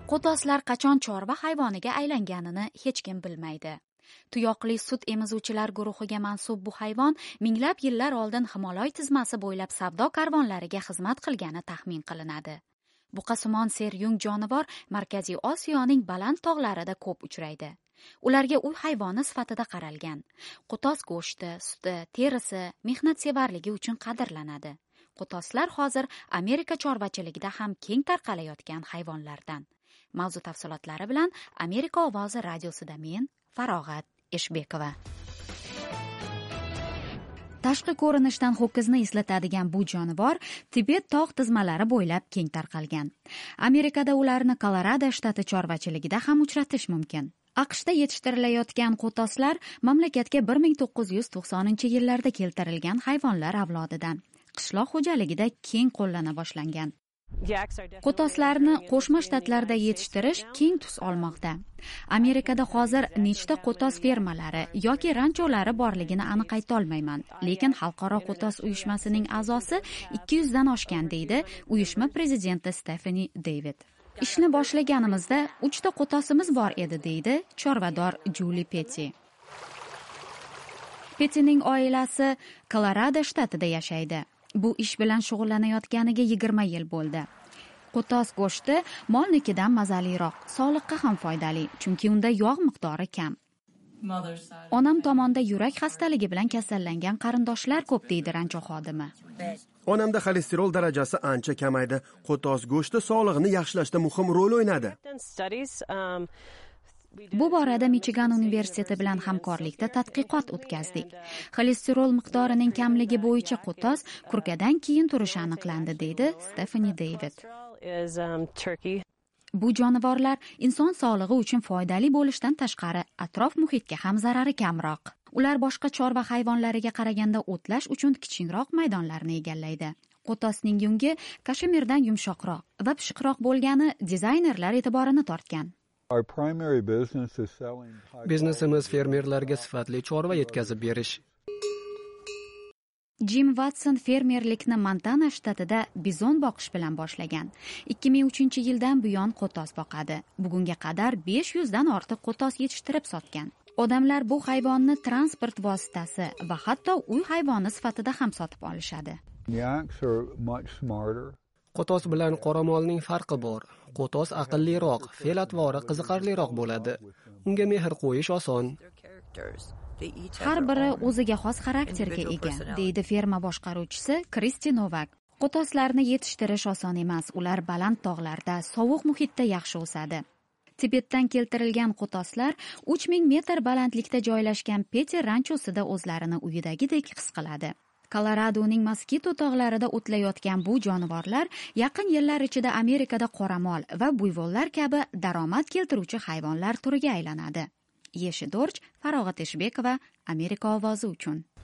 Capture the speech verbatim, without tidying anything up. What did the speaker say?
Qo'toslar qachon chorva hayvoniga aylanganini hech kim bilmaydi. Tuyoqli sut emizuvchilar guruhiga mansub bu hayvon minglab yillar oldin Himoloy tizmasi bo'ylab savdo karvonlariga xizmat qilgani taxmin qilinadi. Buqasimon seryung jonivor Markaziy Osiyoning baland tog'larida ko'p uchraydi. Ularga uy hayvoni sifatida qaralgan. Qo'tos go'shti, suti, terisi mehnatsevarligi uchun qadrlanadi. Qo'toslar hozir Amerika chorvachiligida ham keng tarqalayotgan hayvonlardan. Mavzu tafsilotlari bilan Amerika ovozi radiosida men Farog'at Eshbekova. Tashqi ko'rinishdan ho'kizni eslatadigan bu jonivor Tibet tog' tizmalari bo'ylab keng tarqalgan. Amerikada ularni Kolorado shtati chorvachiligida ham uchratish mumkin. AQShda yetishtirilayotgan qo'toslar mamlakatga bir ming to'qqiz yuz to'qsoninchi yillarda keltirilgan hayvonlar avlodidan. Qishloq xo'jaligida keng qo'llana boshlangan. Qo'toslarni Qo'shma Shtatlarda yetishtirish keng tus olmoqda. Amerikada hozir nechta qo'tos fermalari yoki rancholari borligini aniq ayta olmayman, lekin Xalqaro qo'tos uyushmasining a'zosi ikki yuz dan oshgan deydi uyushma prezidenti Stephanie David. Ishni boshlaganimizda uchta qo'tosimiz bor edi deydi chorvador Julie Petty. Pettyning oilasi Kolorado shtatida yashaydi. Bu ish bilan shug'ullanayotganiga yigirma yil bo'ldi. Qo'tos go'shti molnikidan mazaliroq, sog'liqqa ham foydali, chunki unda yog' miqdori kam. Onam tomonda yurak xastaligi bilan kasallangan qarindoshlar ko'p deydi rancho xodimi. Onamda xolesterin darajasi ancha kamaydi. Qo'tos go'shti sog'lig'ini yaxshilashda muhim rol o'ynadi. Bu borada Michigan universiteti bilan hamkorlikda tadqiqot o'tkazdik. Xolesterin miqdorining kamligi bo'yicha qo'tos kurkadan keyin turishi aniqlandi, deydi Stephanie David. Bu jonivorlar inson sog'lig'i uchun foydali bo'lishdan tashqari atrof muhitga ham zarari kamroq. Ular boshqa chorva hayvonlariga qaraganda o'tlash uchun kichikroq maydonlarni egallaydi. Qo'tosning yungi kashimirdan yumshoqroq va pishiqroq bo'lgani dizaynerlar e'tiborini tortgan. Biznesimiz fermerlarga sifatli chorva yetkazib berish. Jim Watson fermerlikni Montana shtatida bizon boqish bilan boshlagan. ikki ming uchinchi yildan buyon qo'tos boqadi. Bugunga qadar besh yuz dan ortiq qo'tos yetishtirib sotgan. Odamlar bu hayvonni transport vositasi va hatto uy hayvoni sifatida ham sotib olishadi. Qo'tos bilan qoramolning farqi bor. Qo'tos aqlliroq, fe'l-atvori qiziqarliroq bo'ladi. Unga mehr qo'yish oson. Har biri o'ziga xos xarakterga ega, deydi ferma boshqaruvchisi Kristi Novak. Qo'toslarni yetishtirish oson emas. Ular baland tog'larda, sovuq muhitda yaxshi o'sadi. Tibetdan keltirilgan qo'toslar uch ming metr balandlikda joylashgan Petty ranchosida o'zlarini uyidagidek his qiladi. Koloradoning Moskito tog'larida o'tlayotgan bu jonivorlar yaqin yillar ichida Amerikada qoramol va buyvonlar kabi daromad keltiruvchi hayvonlar turiga aylanadi. Yeshi Dorch, Farog'at Eshbekova, Amerika ovozi uchun.